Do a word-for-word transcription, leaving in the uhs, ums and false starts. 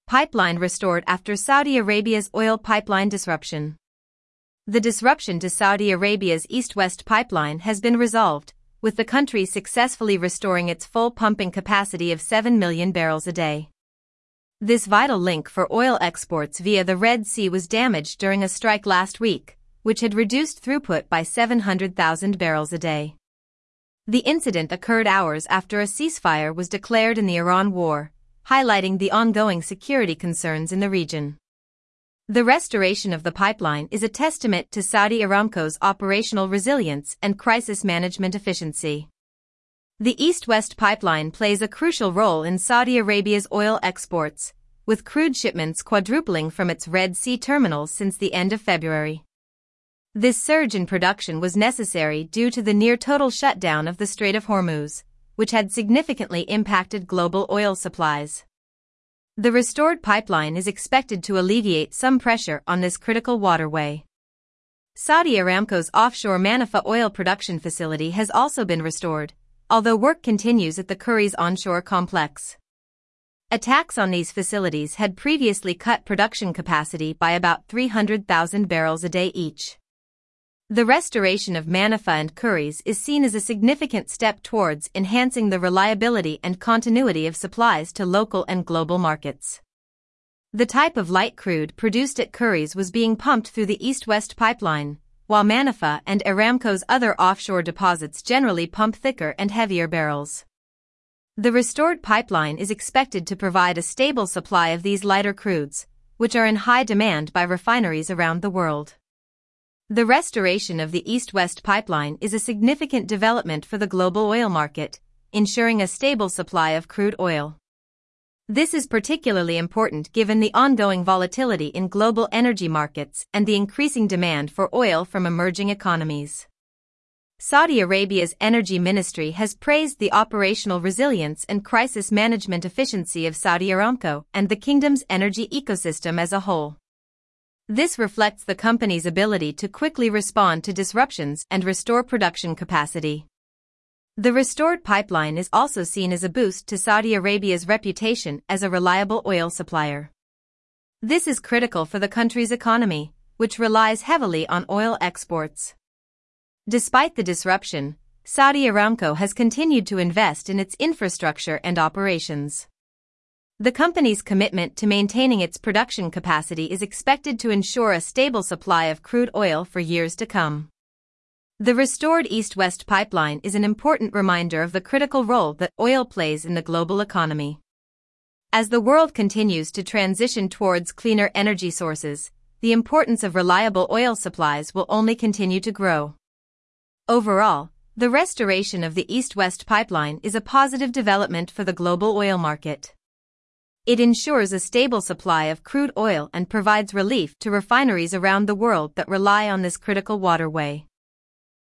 Pipeline restored after Saudi Arabia's oil pipeline disruption. The disruption to Saudi Arabia's East-West pipeline has been resolved, with the country successfully restoring its full pumping capacity of seven million barrels a day. This vital link for oil exports via the Red Sea was damaged during a strike last week, which had reduced throughput by seven hundred thousand barrels a day. The incident occurred hours after a ceasefire was declared in the Iran war, highlighting the ongoing security concerns in the region. The restoration of the pipeline is a testament to Saudi Aramco's operational resilience and crisis management efficiency. The East-West pipeline plays a crucial role in Saudi Arabia's oil exports, with crude shipments quadrupling from its Red Sea terminals since the end of February. This surge in production was necessary due to the near-total shutdown of the Strait of Hormuz, which had significantly impacted global oil supplies. The restored pipeline is expected to alleviate some pressure on this critical waterway. Saudi Aramco's offshore Manifa oil production facility has also been restored, although work continues at the Khuris onshore complex. Attacks on these facilities had previously cut production capacity by about three hundred thousand barrels a day each. The restoration of Manifa and Khuris is seen as a significant step towards enhancing the reliability and continuity of supplies to local and global markets. The type of light crude produced at Khuris was being pumped through the East-West pipeline, while Manifa and Aramco's other offshore deposits generally pump thicker and heavier barrels. The restored pipeline is expected to provide a stable supply of these lighter crudes, which are in high demand by refineries around the world. The restoration of the East-West pipeline is a significant development for the global oil market, ensuring a stable supply of crude oil. This is particularly important given the ongoing volatility in global energy markets and the increasing demand for oil from emerging economies. Saudi Arabia's Energy Ministry has praised the operational resilience and crisis management efficiency of Saudi Aramco and the kingdom's energy ecosystem as a whole. This reflects the company's ability to quickly respond to disruptions and restore production capacity. The restored pipeline is also seen as a boost to Saudi Arabia's reputation as a reliable oil supplier. This is critical for the country's economy, which relies heavily on oil exports. Despite the disruption, Saudi Aramco has continued to invest in its infrastructure and operations. The company's commitment to maintaining its production capacity is expected to ensure a stable supply of crude oil for years to come. The restored East-West pipeline is an important reminder of the critical role that oil plays in the global economy. As the world continues to transition towards cleaner energy sources, the importance of reliable oil supplies will only continue to grow. Overall, the restoration of the East-West pipeline is a positive development for the global oil market. It ensures a stable supply of crude oil and provides relief to refineries around the world that rely on this critical waterway.